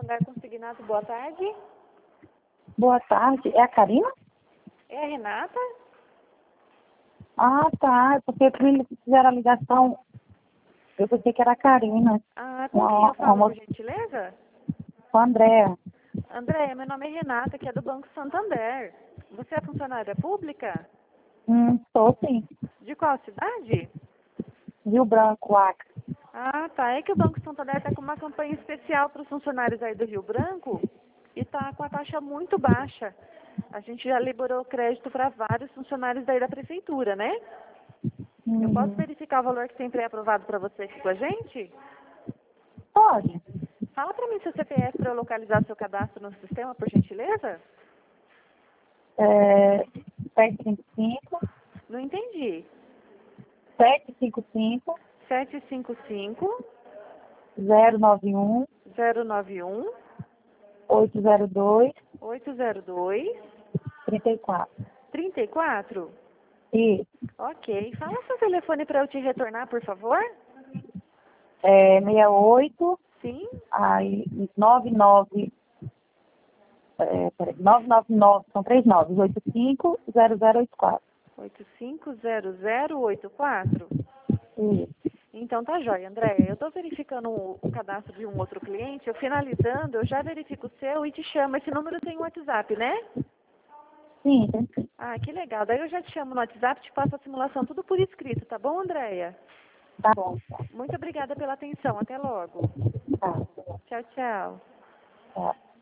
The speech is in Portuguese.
Santander Consignado, boa tarde. Boa tarde. É a Karina? É a Renata? Ah, tá. Porque me fizeram a ligação. Eu pensei que era a Karina. Ah, com quem eu falo, por gentileza? Com a Andréa. Andréia, meu nome é Renata, que é do Banco Santander. Você é funcionária pública? Estou sim. De qual cidade? Rio Branco, Acre. Ah, tá. É que o Banco Santander está com uma campanha especial para os funcionários aí do Rio Branco e está com a taxa muito baixa. A gente já liberou crédito para vários funcionários daí da prefeitura, né? Eu posso verificar o valor que sempre é aprovado para você aqui com a gente? Pode. Fala para mim seu CPF para eu localizar seu cadastro no sistema, por gentileza. 755 Não entendi. 755 755 091 091 802 802 34. 34? Isso. Ok. Fala seu telefone para eu te retornar, por favor. 68, Sim? aí 99, peraí, 999, são 3 9, 85 0084. 850084? Isso. Então tá jóia, Andréia. Eu estou verificando o cadastro de um outro cliente, eu finalizando, eu já verifico o seu e te chamo. Esse número tem um WhatsApp, né? Sim. Ah, que legal. Daí eu já te chamo no WhatsApp, te passo a simulação tudo por escrito, tá bom, Andréia? Tá bom. Muito obrigada pela atenção. Até logo. Tá. Tchau, tchau. Tá.